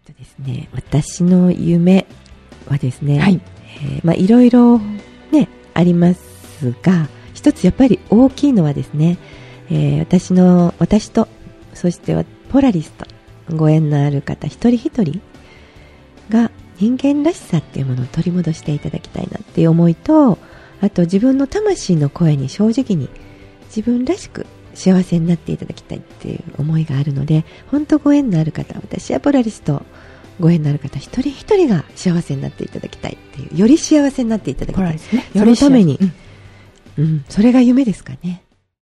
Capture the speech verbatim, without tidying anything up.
とですね、私の夢はですね、 はい、 えー、まあいろいろねありますが、一つやっぱり大きいのはですね、えー、私の私とそしてポラリスとご縁のある方一人一人が人間らしさっていうものを取り戻していただきたいなっていう思いと、あと自分の魂の声に正直に自分らしく幸せになっていただきたいっていう思いがあるので、本当ご縁のある方、私はポラリスとご縁のある方一人一人が幸せになっていただきたいっていう、より幸せになっていただきたい、 ね、 そのために、うんうん、それが夢ですかね。